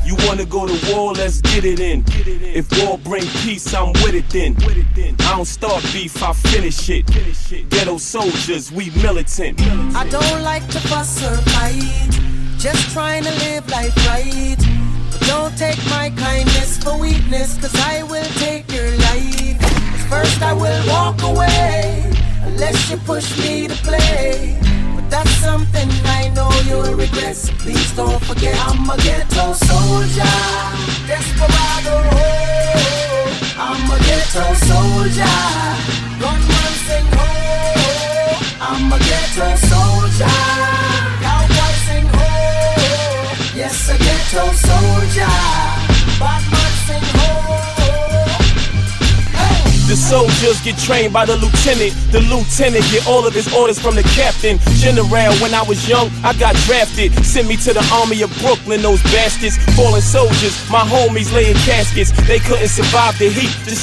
You wanna go to war, let's get it in. If war bring peace, I'm with it then. I don't start beef, I finish it. Ghetto soldiers, we militant. I don't like to fuss or fight, just trying to live life right. But don't take my kindness for weakness, cause I will take your life. First I will walk away, unless you push me to play. But that's something I know you'll regret, so please don't forget I'm a ghetto soldier, desperado. I'm a ghetto soldier, gunman sing ho. I'm a ghetto soldier, cowboy sing ho. Yes, a ghetto soldier, Batman sing ho. The soldiers get trained by the lieutenant. The lieutenant get all of his orders from the captain. General, when I was young, I got drafted. Sent me to the army of Brooklyn, those bastards. Fallen soldiers, my homies laying caskets. They couldn't survive the heat, just